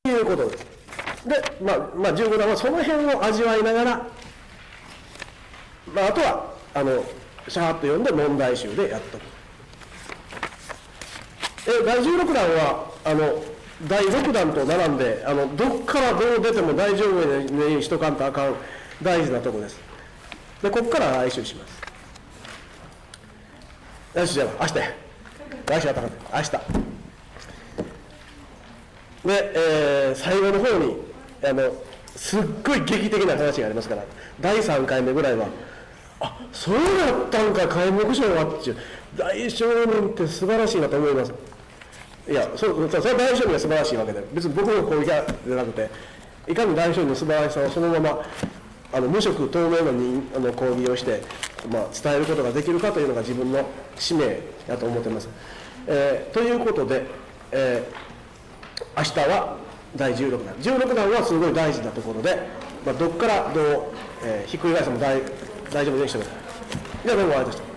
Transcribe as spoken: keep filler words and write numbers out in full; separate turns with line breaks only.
ということです。で、まあ、まあ、じゅうごだんはその辺を味わいながら、まあ、あとはあのシャーッと読んで問題集でやっとく。えだいじゅうろくだんはあのだいろくだんと並んで、あのどっからどう出ても大丈夫にしとかんとあかん大事なところです。でここから来週します。よし、じゃあ明日や来週は高く明日で、えー、最後の方にあのすっごい劇的な話がありますから、だいさんかいめぐらいはあそうだったんか開目賞はっていう大商人って素晴らしいなと思います。いやそそそれは大商人が素晴らしいわけで、別に僕の攻撃じゃなくて、いかに大商人の素晴らしさをそのままあの無色透明のにあの講義をして、まあ、伝えることができるかというのが自分の使命だと思っています。えー、ということで、えー、明日はだいじゅうろくだんじゅうろくだんはすごい大事なところで、まあ、どこからどう、えー、ひっくり返しても大大丈夫でしたけど、ではどうもありがとうございました。